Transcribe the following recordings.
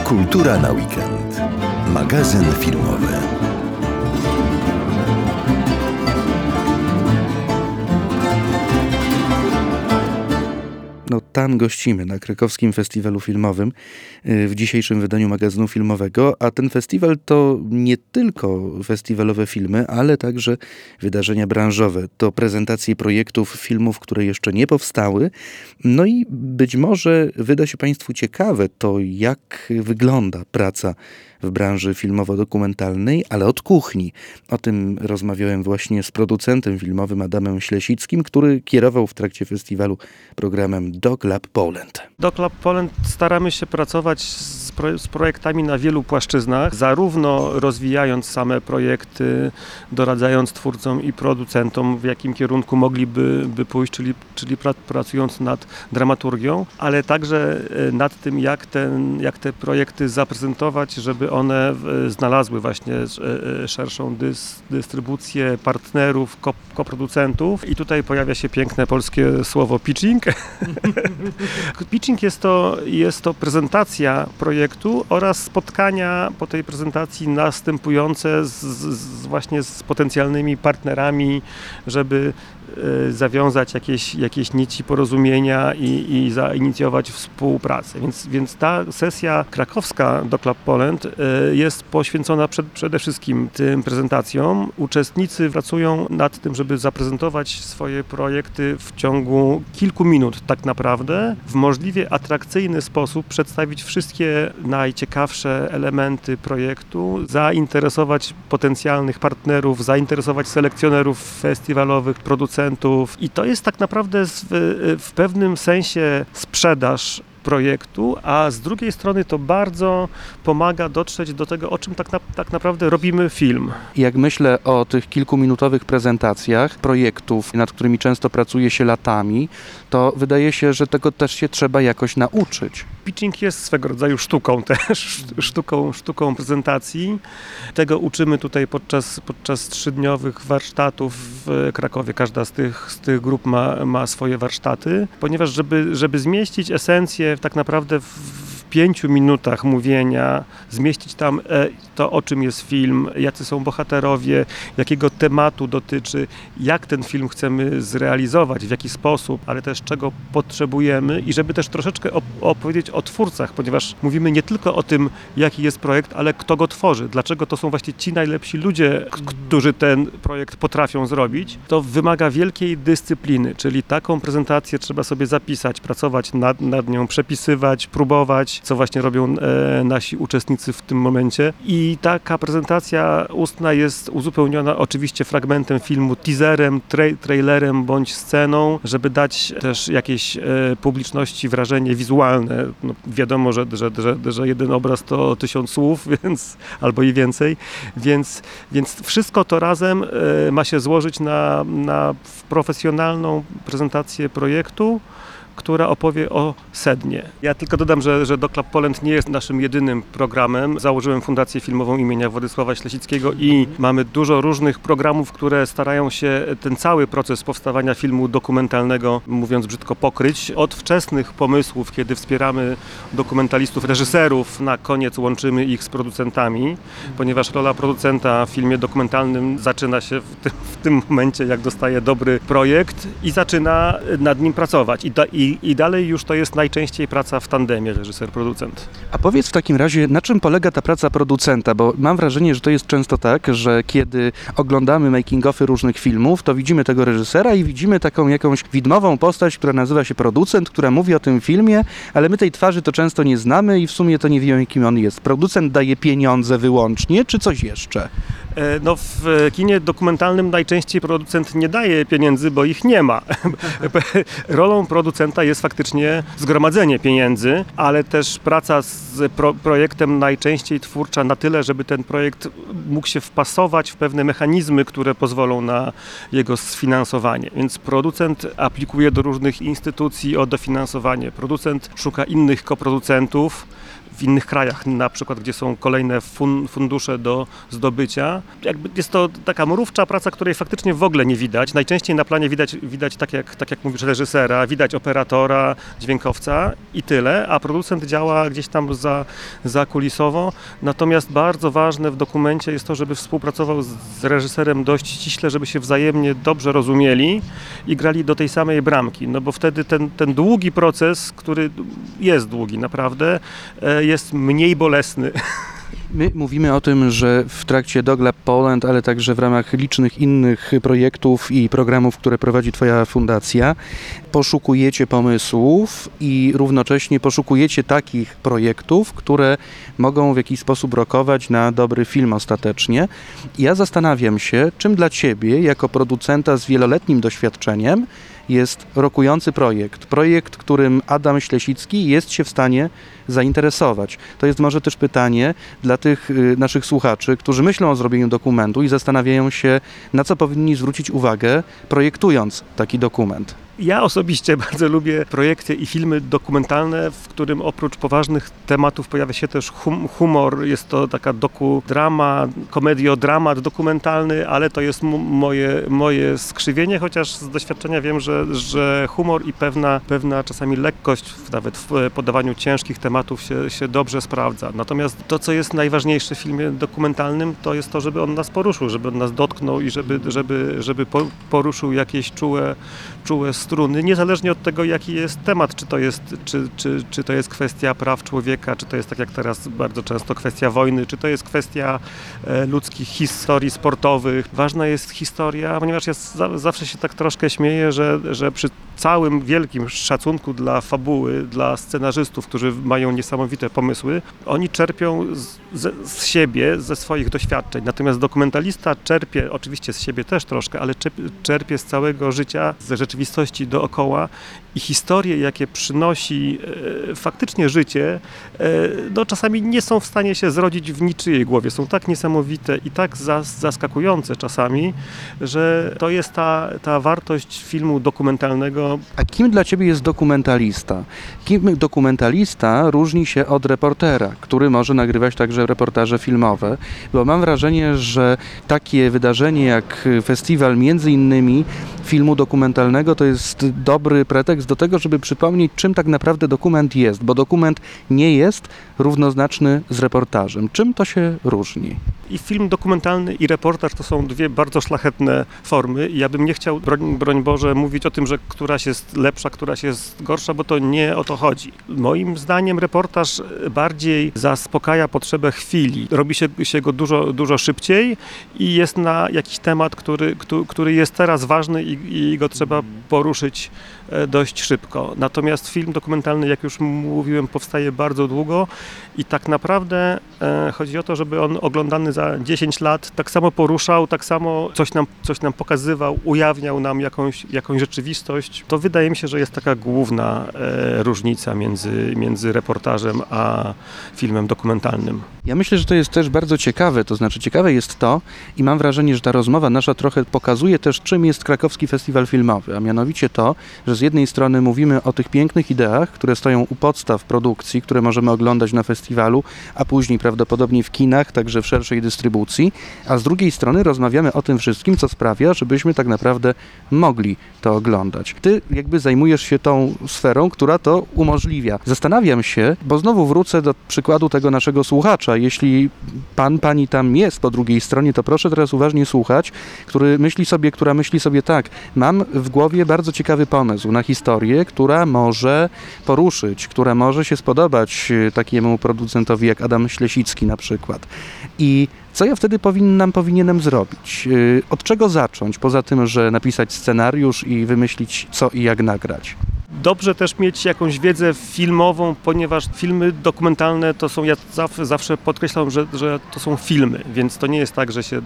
Kultura na weekend. Magazyn filmowy. Tam gościmy na Krakowskim Festiwalu Filmowym w dzisiejszym wydaniu magazynu filmowego, a ten festiwal to nie tylko festiwalowe filmy, ale także wydarzenia branżowe. To prezentacje projektów filmów, które jeszcze nie powstały. No i być może wyda się Państwu ciekawe to, jak wygląda praca w branży filmowo-dokumentalnej, ale od kuchni. O tym rozmawiałem właśnie z producentem filmowym Adamem Ślesickim, który kierował w trakcie festiwalu programem Dog Lab Poland. Dog Lab Poland staramy się pracować z projektami na wielu płaszczyznach, zarówno rozwijając same projekty, doradzając twórcom i producentom, w jakim kierunku mogliby pójść, czyli pracując nad dramaturgią, ale także nad tym, jak te projekty zaprezentować, żeby one znalazły właśnie szerszą dystrybucję partnerów, koproducentów. I tutaj pojawia się piękne polskie słowo pitching. Pitching jest to prezentacja projektu oraz spotkania po tej prezentacji następujące właśnie z potencjalnymi partnerami, żeby zawiązać jakieś nici porozumienia i zainicjować współpracę. Więc ta sesja krakowska Dog Lab Poland jest poświęcona przede wszystkim tym prezentacjom. Uczestnicy pracują nad tym, żeby zaprezentować swoje projekty w ciągu kilku minut tak naprawdę, w możliwie atrakcyjny sposób przedstawić wszystkie najciekawsze elementy projektu, zainteresować potencjalnych partnerów, zainteresować selekcjonerów festiwalowych, producentów i to jest tak naprawdę w pewnym sensie sprzedaż projektu, a z drugiej strony to bardzo pomaga dotrzeć do tego, o czym tak naprawdę robimy film. Jak myślę o tych kilkuminutowych prezentacjach projektów, nad którymi często pracuje się latami, to wydaje się, że tego też się trzeba jakoś nauczyć. Pitching jest swego rodzaju sztuką też, sztuką prezentacji. Tego uczymy tutaj podczas 3-dniowych warsztatów w Krakowie. Każda z tych grup ma swoje warsztaty, ponieważ żeby zmieścić esencję tak naprawdę w 5 minutach mówienia, zmieścić tam to, o czym jest film, jacy są bohaterowie, jakiego tematu dotyczy, jak ten film chcemy zrealizować, w jaki sposób, ale też czego potrzebujemy i żeby też troszeczkę opowiedzieć o twórcach, ponieważ mówimy nie tylko o tym, jaki jest projekt, ale kto go tworzy, dlaczego to są właśnie ci najlepsi ludzie, którzy ten projekt potrafią zrobić. To wymaga wielkiej dyscypliny, czyli taką prezentację trzeba sobie zapisać, pracować nad nią, przepisywać, próbować, co właśnie robią nasi uczestnicy w tym momencie. I taka prezentacja ustna jest uzupełniona oczywiście fragmentem filmu, teaserem, trailerem bądź sceną, żeby dać też jakiejś publiczności wrażenie wizualne. No, wiadomo, że jeden obraz to 1000 słów, więc albo i więcej. Więc wszystko to razem ma się złożyć na profesjonalną prezentację projektu, która opowie o sednie. Ja tylko dodam, że Dog Lab Poland nie jest naszym jedynym programem. Założyłem Fundację Filmową imienia Władysława Ślesickiego i mamy dużo różnych programów, które starają się ten cały proces powstawania filmu dokumentalnego, mówiąc brzydko, pokryć. Od wczesnych pomysłów, kiedy wspieramy dokumentalistów, reżyserów, na koniec łączymy ich z producentami, ponieważ rola producenta w filmie dokumentalnym zaczyna się w tym momencie, jak dostaje dobry projekt i zaczyna nad nim pracować. I dalej już to jest najczęściej praca w tandemie reżyser-producent. A powiedz w takim razie, na czym polega ta praca producenta? Bo mam wrażenie, że to jest często tak, że kiedy oglądamy making-offy różnych filmów, to widzimy tego reżysera i widzimy taką jakąś widmową postać, która nazywa się producent, która mówi o tym filmie, ale my tej twarzy to często nie znamy i w sumie to nie wiemy, kim on jest. Producent daje pieniądze wyłącznie, czy coś jeszcze? No w kinie dokumentalnym najczęściej producent nie daje pieniędzy, bo ich nie ma. Rolą producenta jest faktycznie zgromadzenie pieniędzy, ale też praca z projektem najczęściej twórcza na tyle, żeby ten projekt mógł się wpasować w pewne mechanizmy, które pozwolą na jego sfinansowanie. Więc producent aplikuje do różnych instytucji o dofinansowanie. Producent szuka innych koproducentów w innych krajach, na przykład, gdzie są kolejne fundusze do zdobycia. Jakby jest to taka mrówcza praca, której faktycznie w ogóle nie widać. Najczęściej na planie widać tak jak mówisz, reżysera, widać operatora, dźwiękowca i tyle, a producent działa gdzieś tam zakulisowo. Natomiast bardzo ważne w dokumencie jest to, żeby współpracował z reżyserem dość ściśle, żeby się wzajemnie dobrze rozumieli i grali do tej samej bramki, no bo wtedy ten długi proces, który jest długi naprawdę, jest mniej bolesny. My mówimy o tym, że w trakcie Doglab Poland, ale także w ramach licznych innych projektów i programów, które prowadzi Twoja fundacja, poszukujecie pomysłów i równocześnie poszukujecie takich projektów, które mogą w jakiś sposób rokować na dobry film ostatecznie. Ja zastanawiam się, czym dla Ciebie, jako producenta z wieloletnim doświadczeniem, jest rokujący projekt, którym Adam Ślesicki jest się w stanie zainteresować. To jest może też pytanie dla tych naszych słuchaczy, którzy myślą o zrobieniu dokumentu i zastanawiają się, na co powinni zwrócić uwagę, projektując taki dokument. Ja osobiście bardzo lubię projekty i filmy dokumentalne, w którym oprócz poważnych tematów pojawia się też humor. Jest to taka dokudrama, komediodramat dokumentalny, ale to jest moje skrzywienie, chociaż z doświadczenia wiem, że humor i pewna czasami lekkość nawet w podawaniu ciężkich tematów się dobrze sprawdza. Natomiast to, co jest najważniejsze w filmie dokumentalnym, to jest to, żeby on nas poruszył, żeby on nas dotknął i żeby poruszył jakieś czułe struny, niezależnie od tego, jaki jest temat, czy to jest kwestia praw człowieka, czy to jest, tak jak teraz bardzo często, kwestia wojny, czy to jest kwestia ludzkich historii sportowych. Ważna jest historia, ponieważ ja zawsze się tak troszkę śmieję, że przy całym wielkim szacunku dla fabuły, dla scenarzystów, którzy mają niesamowite pomysły, oni czerpią z siebie, ze swoich doświadczeń. Natomiast dokumentalista czerpie, oczywiście z siebie też troszkę, ale czerpie z całego życia, ze rzeczywistości dookoła i historie, jakie przynosi faktycznie życie, no czasami nie są w stanie się zrodzić w niczyjej głowie. Są tak niesamowite i tak zaskakujące czasami, że to jest ta wartość filmu dokumentalnego. A kim dla Ciebie jest dokumentalista? Kim dokumentalista różni się od reportera, który może nagrywać także reportaże filmowe? Bo mam wrażenie, że takie wydarzenie jak festiwal między innymi filmu dokumentalnego to jest dobry pretekst do tego, żeby przypomnieć, czym tak naprawdę dokument jest, bo dokument nie jest równoznaczny z reportażem. Czym to się różni? I film dokumentalny i reportaż to są dwie bardzo szlachetne formy. Ja bym nie chciał, broń Boże, mówić o tym, że któraś jest lepsza, któraś jest gorsza, bo to nie o to chodzi. Moim zdaniem reportaż bardziej zaspokaja potrzebę chwili. Robi się go dużo szybciej i jest na jakiś temat, który jest teraz ważny i go trzeba poruszyć dość szybko. Natomiast film dokumentalny, jak już mówiłem, powstaje bardzo długo i tak naprawdę chodzi o to, żeby on oglądany za 10 lat tak samo poruszał, tak samo coś nam pokazywał, ujawniał nam jakąś rzeczywistość. To wydaje mi się, że jest taka główna różnica między reportażem a filmem dokumentalnym. Ja myślę, że to jest też bardzo ciekawe, to znaczy ciekawe jest to i mam wrażenie, że ta rozmowa nasza trochę pokazuje też, czym jest Krakowski Festiwal Filmowy, a mianowicie to, że z jednej strony mówimy o tych pięknych ideach, które stoją u podstaw produkcji, które możemy oglądać na festiwalu, a później prawdopodobnie w kinach, także w szerszej dystrybucji, a z drugiej strony rozmawiamy o tym wszystkim, co sprawia, żebyśmy tak naprawdę mogli to oglądać. Ty jakby zajmujesz się tą sferą, która to umożliwia. Zastanawiam się, bo znowu wrócę do przykładu tego naszego słuchacza. Jeśli pani tam jest po drugiej stronie, to proszę teraz uważnie słuchać, która myśli sobie tak, mam w głowie bardzo ciekawy pomysł na historię, która może poruszyć, która może się spodobać takiemu producentowi jak Adam Ślesicki na przykład. I co ja wtedy powinienem zrobić? Od czego zacząć, poza tym, że napisać scenariusz i wymyślić co i jak nagrać? Dobrze też mieć jakąś wiedzę filmową, ponieważ filmy dokumentalne to są, ja zawsze podkreślam, że to są filmy, więc to nie jest tak, że się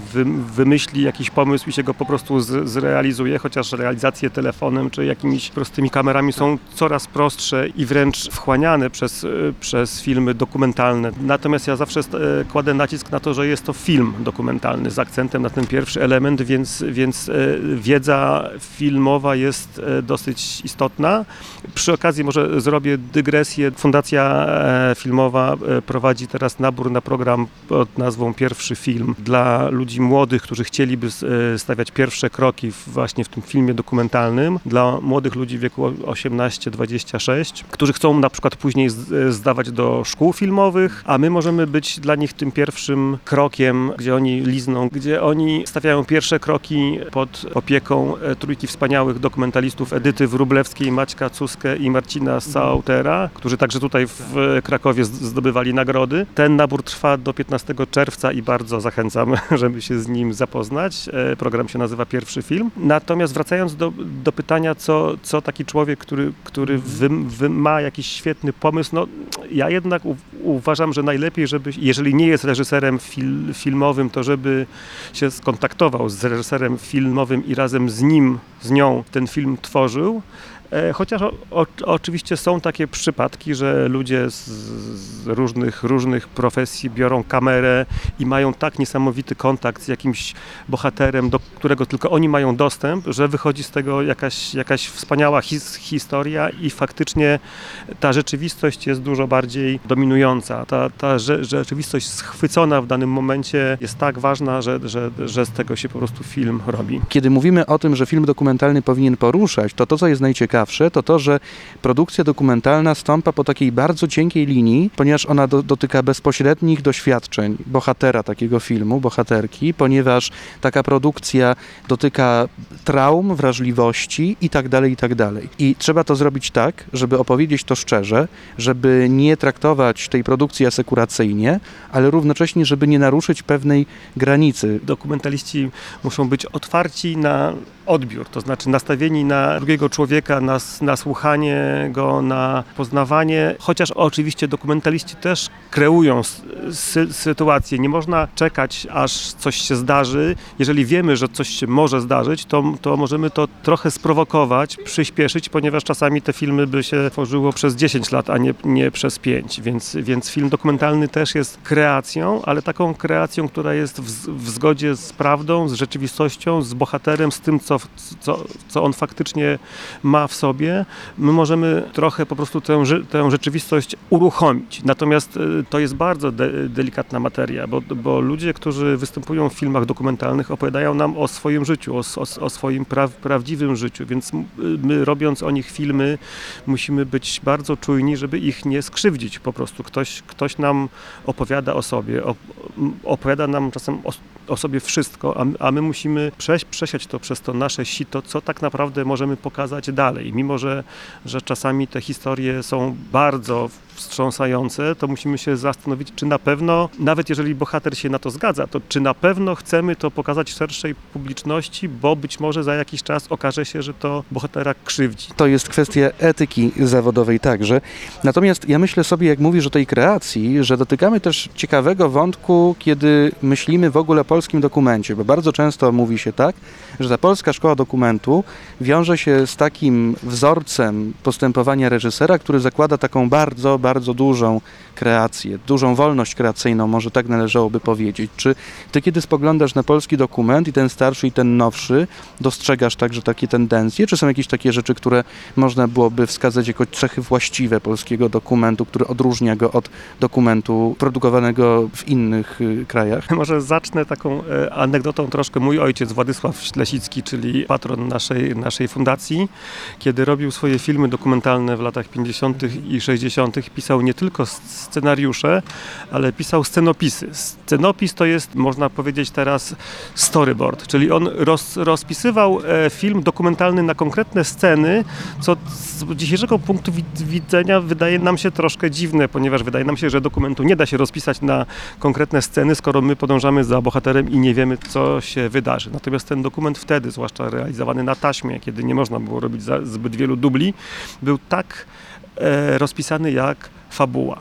wymyśli jakiś pomysł i się go po prostu zrealizuje, chociaż realizacje telefonem czy jakimiś prostymi kamerami są coraz prostsze i wręcz wchłaniane przez filmy dokumentalne. Natomiast ja zawsze kładę nacisk na to, że jest to film dokumentalny z akcentem na ten pierwszy element, więc wiedza filmowa jest dosyć istotna istotna. Przy okazji może zrobię dygresję. Fundacja Filmowa prowadzi teraz nabór na program pod nazwą Pierwszy Film dla ludzi młodych, którzy chcieliby stawiać pierwsze kroki właśnie w tym filmie dokumentalnym, dla młodych ludzi w wieku 18-26, którzy chcą na przykład później zdawać do szkół filmowych, a my możemy być dla nich tym pierwszym krokiem, gdzie oni lizną, gdzie oni stawiają pierwsze kroki pod opieką trójki wspaniałych dokumentalistów Edyty Wróblewskiej, Maćka Cuskę i Marcina Sautera, którzy także tutaj w Krakowie zdobywali nagrody. Ten nabór trwa do 15 czerwca i bardzo zachęcam, żeby się z nim zapoznać. Program się nazywa Pierwszy Film. Natomiast wracając do pytania, co taki człowiek, który ma jakiś świetny pomysł, no ja jednak uważam, że najlepiej, żeby, jeżeli nie jest reżyserem filmowym, to żeby się skontaktował z reżyserem filmowym i razem z nią ten film tworzył. Chociaż oczywiście są takie przypadki, że ludzie z różnych profesji biorą kamerę i mają tak niesamowity kontakt z jakimś bohaterem, do którego tylko oni mają dostęp, że wychodzi z tego jakaś wspaniała historia i faktycznie ta rzeczywistość jest dużo bardziej dominująca. Ta rzeczywistość schwycona w danym momencie jest tak ważna, że z tego się po prostu film robi. Kiedy mówimy o tym, że film dokumentalny powinien poruszać, to co jest najciekawsze, to, że produkcja dokumentalna stąpa po takiej bardzo cienkiej linii, ponieważ ona dotyka bezpośrednich doświadczeń bohatera takiego filmu, bohaterki, ponieważ taka produkcja dotyka traum, wrażliwości i tak dalej, i tak dalej. I trzeba to zrobić tak, żeby opowiedzieć to szczerze, żeby nie traktować tej produkcji asekuracyjnie, ale równocześnie, żeby nie naruszyć pewnej granicy. Dokumentaliści muszą być otwarci na odbiór, to znaczy nastawieni na drugiego człowieka, na słuchanie go, na poznawanie, chociaż oczywiście dokumentaliści też kreują sytuację. Nie można czekać, aż coś się zdarzy. Jeżeli wiemy, że coś się może zdarzyć, to możemy to trochę sprowokować, przyspieszyć, ponieważ czasami te filmy by się tworzyło przez 10 lat, a nie przez 5. Więc film dokumentalny też jest kreacją, ale taką kreacją, która jest w zgodzie z prawdą, z rzeczywistością, z bohaterem, z tym, co on faktycznie ma w sobie. My możemy trochę po prostu tę rzeczywistość uruchomić. Natomiast to jest bardzo delikatna materia, bo ludzie, którzy występują w filmach dokumentalnych, opowiadają nam o swoim życiu, o swoim prawdziwym życiu, więc my, robiąc o nich filmy, musimy być bardzo czujni, żeby ich nie skrzywdzić. Po prostu ktoś nam opowiada o sobie, opowiada nam czasem o sobie wszystko, a my musimy przesiać to przez to nasze sito, co tak naprawdę możemy pokazać dalej. Mimo, że czasami te historie są bardzo wstrząsające, to musimy się zastanowić, czy na pewno, nawet jeżeli bohater się na to zgadza, to czy na pewno chcemy to pokazać szerszej publiczności, bo być może za jakiś czas okaże się, że to bohatera krzywdzi. To jest kwestia etyki zawodowej także. Natomiast ja myślę sobie, jak mówisz o tej kreacji, że dotykamy też ciekawego wątku, kiedy myślimy w ogóle o polskim dokumencie, bo bardzo często mówi się tak, że ta polska szkoła dokumentu wiąże się z takim wzorcem postępowania reżysera, który zakłada taką bardzo, bardzo dużą kreację, dużą wolność kreacyjną, może tak należałoby powiedzieć. Czy ty, kiedy spoglądasz na polski dokument i ten starszy, i ten nowszy, dostrzegasz także takie tendencje, czy są jakieś takie rzeczy, które można byłoby wskazać jako cechy właściwe polskiego dokumentu, który odróżnia go od dokumentu produkowanego w innych krajach? Może zacznę taką anegdotą troszkę. Mój ojciec Władysław Ślesicki, czyli patron naszej fundacji, kiedy robił swoje filmy dokumentalne w latach 50. i 60., pisał nie tylko scenariusze, ale pisał scenopisy. Scenopis to jest, można powiedzieć teraz, storyboard, czyli on rozpisywał film dokumentalny na konkretne sceny, co z dzisiejszego punktu widzenia wydaje nam się troszkę dziwne, ponieważ wydaje nam się, że dokumentu nie da się rozpisać na konkretne sceny, skoro my podążamy za bohaterem i nie wiemy, co się wydarzy. Natomiast ten dokument wtedy, zwłaszcza realizowany na taśmie, kiedy nie można było robić zbyt wielu dubli, był tak rozpisany jak fabuła.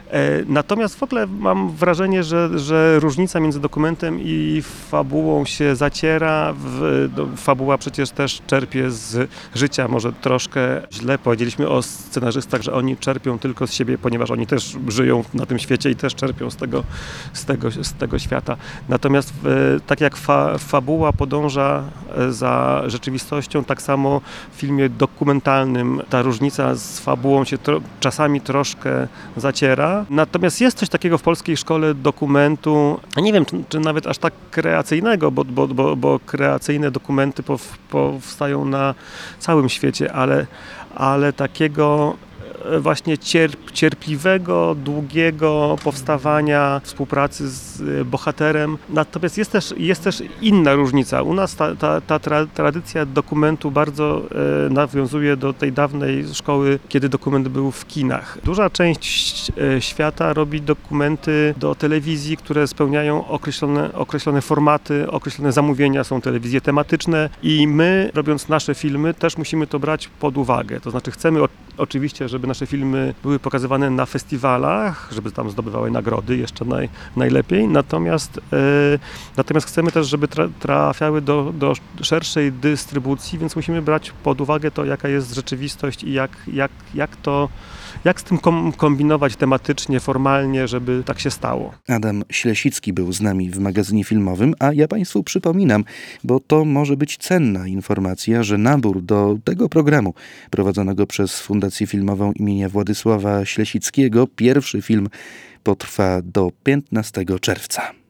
Natomiast w ogóle mam wrażenie, że różnica między dokumentem i fabułą się zaciera. Fabuła przecież też czerpie z życia. Może troszkę źle powiedzieliśmy o scenarzystach, że oni czerpią tylko z siebie, ponieważ oni też żyją na tym świecie i też czerpią z tego świata. Natomiast tak jak fabuła podąża za rzeczywistością, tak samo w filmie dokumentalnym ta różnica z fabułą się czasami troszkę zaciera. Natomiast jest coś takiego w polskiej szkole dokumentu, nie wiem, czy nawet aż tak kreacyjnego, bo kreacyjne dokumenty powstają na całym świecie, ale takiego właśnie cierpliwego, długiego powstawania, współpracy z bohaterem. Natomiast jest też inna różnica. U nas ta tradycja dokumentu bardzo nawiązuje do tej dawnej szkoły, kiedy dokument był w kinach. Duża część świata robi dokumenty do telewizji, które spełniają określone formaty, określone zamówienia, są telewizje tematyczne i my, robiąc nasze filmy, też musimy to brać pod uwagę. To znaczy chcemy oczywiście, żeby nasze filmy były pokazywane na festiwalach, żeby tam zdobywały nagrody jeszcze najlepiej, natomiast chcemy też, żeby trafiały do szerszej dystrybucji, więc musimy brać pod uwagę to, jaka jest rzeczywistość i jak z tym kombinować tematycznie, formalnie, żeby tak się stało. Adam Ślesicki był z nami w magazynie filmowym, a ja Państwu przypominam, bo to może być cenna informacja, że nabór do tego programu prowadzonego przez Fundację Filmową imienia Władysława Ślesickiego, pierwszy film, potrwa do 15 czerwca.